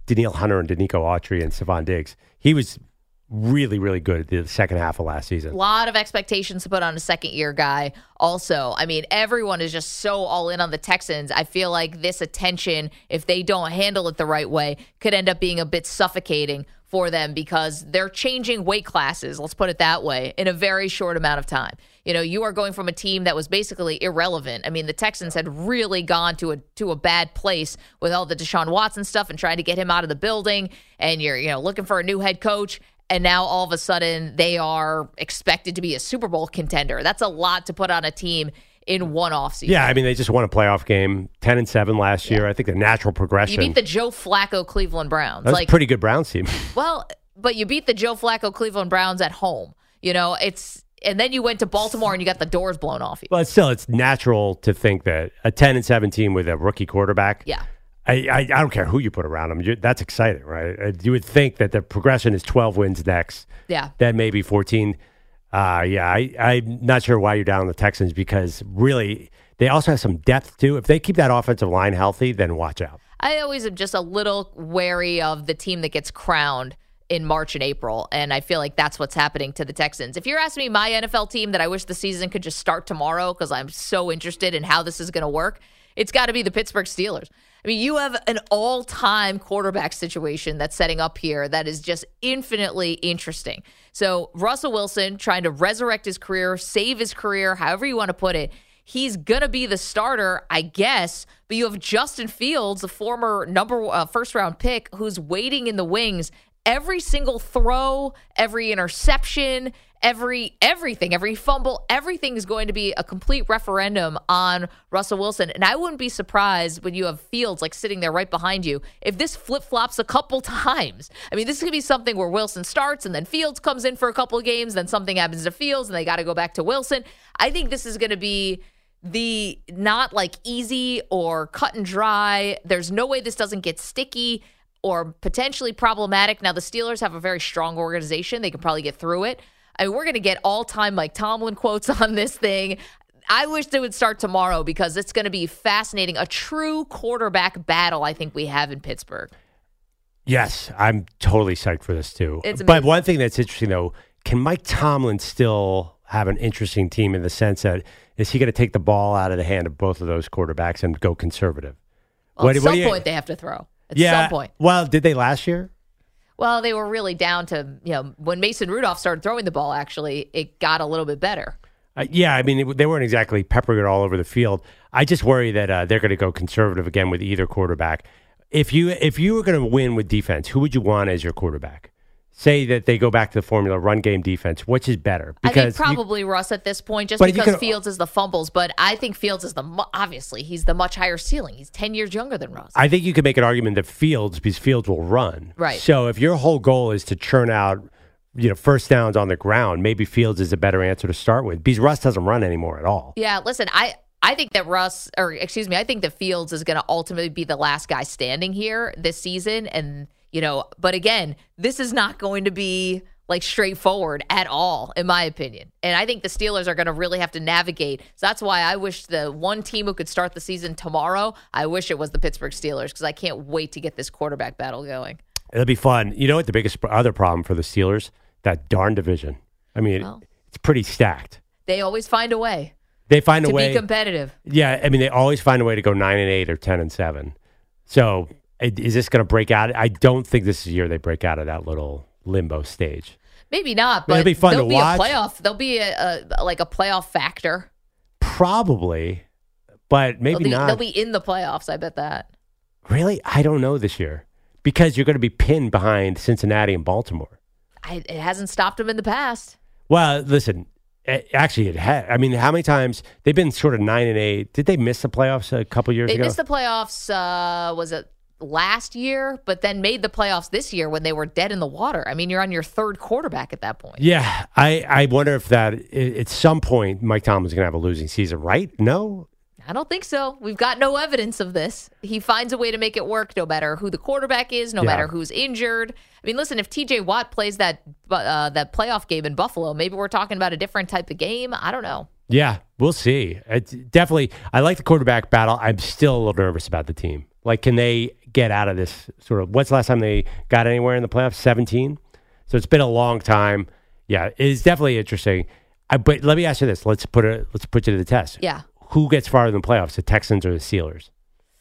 Daniil Hunter and Danico Autry and Stephon Diggs. He was really, really good at the second half of last season. A lot of expectations to put on a second-year guy also. I mean, everyone is just so all in on the Texans. I feel like this attention, if they don't handle it the right way, could end up being a bit suffocating for them because they're changing weight classes, let's put it that way, in a very short amount of time. You know, you are going from a team that was basically irrelevant. I mean, the Texans had really gone to a to a bad place with all the Deshaun Watson stuff and trying to get him out of the building, and you're, you know, looking for a new head coach. And now all of a sudden they are expected to be a Super Bowl contender. That's a lot to put on a team in one offseason. Yeah, I mean, they just won a playoff game, ten and seven last year. Yeah. I think the natural progression. You beat the Joe Flacco Cleveland Browns. That was like, a pretty good Browns team. Well, but you beat the Joe Flacco Cleveland Browns at home. You know, it's and then you went to Baltimore and you got the doors blown off you. Well, it's still, it's natural to think that a ten and seven team with a rookie quarterback. Yeah. I, I, I don't care who you put around them. You're, that's exciting, right? You would think that the progression is twelve wins next. Yeah. Then maybe fourteen. Uh, yeah, I, I'm not sure why you're down on the Texans because really they also have some depth too. If they keep that offensive line healthy, then watch out. I always am just a little wary of the team that gets crowned in March and April, and I feel like that's what's happening to the Texans. If you're asking me my N F L team that I wish the season could just start tomorrow because I'm so interested in how this is going to work, it's got to be the Pittsburgh Steelers. I mean, you have an all-time quarterback situation that's setting up here that is just infinitely interesting. So Russell Wilson trying to resurrect his career, save his career, however you want to put it. He's going to be the starter, I guess, but you have Justin Fields, the former number uh, first-round pick, who's waiting in the wings. Every single throw, every interception, every everything, every fumble, everything is going to be a complete referendum on Russell Wilson. And I wouldn't be surprised when you have Fields like sitting there right behind you if this flip-flops a couple times. I mean, this could be something where Wilson starts and then Fields comes in for a couple of games, then something happens to Fields and they got to go back to Wilson. I think this is going to be the not like easy or cut and dry. There's no way this doesn't get sticky or potentially problematic. Now, the Steelers have a very strong organization. They can probably get through it. I mean, we're going to get all-time Mike Tomlin quotes on this thing. I wish they would start tomorrow because it's going to be fascinating. A true quarterback battle, I think we have in Pittsburgh. Yes, I'm totally psyched for this too. It's but one thing that's interesting, though, can Mike Tomlin still have an interesting team in the sense that is he going to take the ball out of the hand of both of those quarterbacks and go conservative? Well, what, at what some you, point, they have to throw. At yeah, some point. Well, did they last year? Well, they were really down to, you know, when Mason Rudolph started throwing the ball, actually, it got a little bit better. Uh, yeah, I mean, it, they weren't exactly peppering it all over the field. I just worry that uh, they're going to go conservative again with either quarterback. If you if you were going to win with defense, who would you want as your quarterback? Say that they go back to the formula, run game defense. Which is better? Because I think probably you, Russ at this point, just because could, Fields is the fumbles. But I think Fields is the, obviously, he's the much higher ceiling. He's ten years younger than Russ. I think you could make an argument that Fields, because Fields will run. Right. So if your whole goal is to churn out, you know, first downs on the ground, maybe Fields is a better answer to start with. Because Russ doesn't run anymore at all. Yeah, listen, I, I think that Russ, or excuse me, I think that Fields is going to ultimately be the last guy standing here this season. And you know, but again, this is not going to be like straightforward at all, in my opinion. And I think the Steelers are going to really have to navigate. So that's why I wish the one team who could start the season tomorrow, I wish it was the Pittsburgh Steelers because I can't wait to get this quarterback battle going. It'll be fun. You know what the biggest other problem for the Steelers? That darn division. I mean, well, it's pretty stacked. They always find a way. They find to a way to be competitive. Yeah, I mean, they always find a way to go nine and eight or ten and seven. So. Is this going to break out? I don't think this is the year they break out of that little limbo stage. Maybe not, but it'll be fun there'll to be watch. a playoff. There'll be a, a like a playoff factor. Probably, but maybe they'll be, not. They'll be in the playoffs. I bet that. Really, I don't know this year because you're going to be pinned behind Cincinnati and Baltimore. I, it hasn't stopped them in the past. Well, listen. Actually, it had. I mean, how many times they've been sort of nine and eight? Did they miss the playoffs a couple years they ago? They missed the playoffs. Uh, was it? Last year, but then made the playoffs this year when they were dead in the water. I mean, you're on your third quarterback at that point. Yeah, I, I wonder if that at some point Mike Tomlin's going to have a losing season, right? No? I don't think so. We've got no evidence of this. He finds a way to make it work no matter who the quarterback is, no yeah. matter who's injured. I mean, listen, if T J Watt plays that uh, that playoff game in Buffalo, maybe we're talking about a different type of game. I don't know. Yeah, we'll see. It's definitely, I like the quarterback battle. I'm still a little nervous about the team. Like, can they get out of this sort of, what's the last time they got anywhere in the playoffs? seventeen? So it's been a long time. Yeah, it's definitely interesting. I, but let me ask you this. Let's put it, let's put you to the test. Yeah. Who gets farther in the playoffs, the Texans or the Steelers?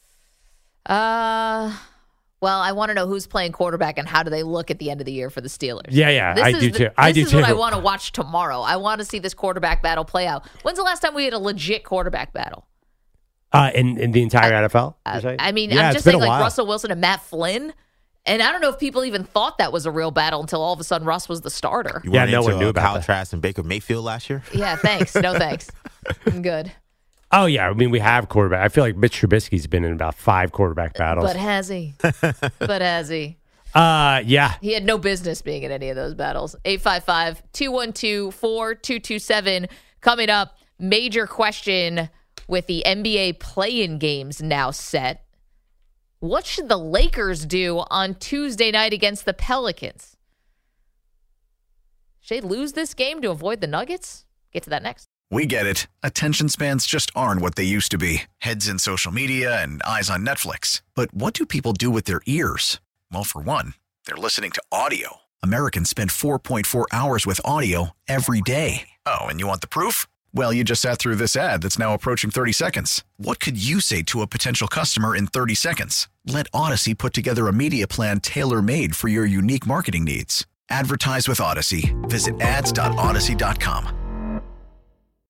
Uh, well, I want to know who's playing quarterback and how do they look at the end of the year for the Steelers. Yeah, yeah, this I is do the, too. I do This is too. what I want to watch tomorrow. I want to see this quarterback battle play out. When's the last time we had a legit quarterback battle? Uh, in, in the entire I, N F L? Uh, I, I mean, yeah, I'm it's just been saying a like while. Russell Wilson and Matt Flynn. And I don't know if people even thought that was a real battle until all of a sudden Russ was the starter. You Yeah, went no into, one knew uh, about Kyle that. Trask and Baker Mayfield last year? Yeah, thanks. No thanks. I'm good. Oh, yeah. I mean, we have quarterback. I feel like Mitch Trubisky's been in about five quarterback battles. But has he? But has he? Uh, yeah. He had no business being in any of those battles. eight five five, two one two, four two two seven. Coming up, major question with the N B A play-in games now set. What should the Lakers do on Tuesday night against the Pelicans? Should they lose this game to avoid the Nuggets? Get to that next. We get it. Attention spans just aren't what they used to be. Heads in social media and eyes on Netflix. But what do people do with their ears? Well, for one, they're listening to audio. Americans spend four point four hours with audio every day. Oh, and you want the proof? Well, you just sat through this ad that's now approaching thirty seconds. What could you say to a potential customer in thirty seconds? Let Odyssey put together a media plan tailor-made for your unique marketing needs. Advertise with Odyssey. Visit ads dot odyssey dot com.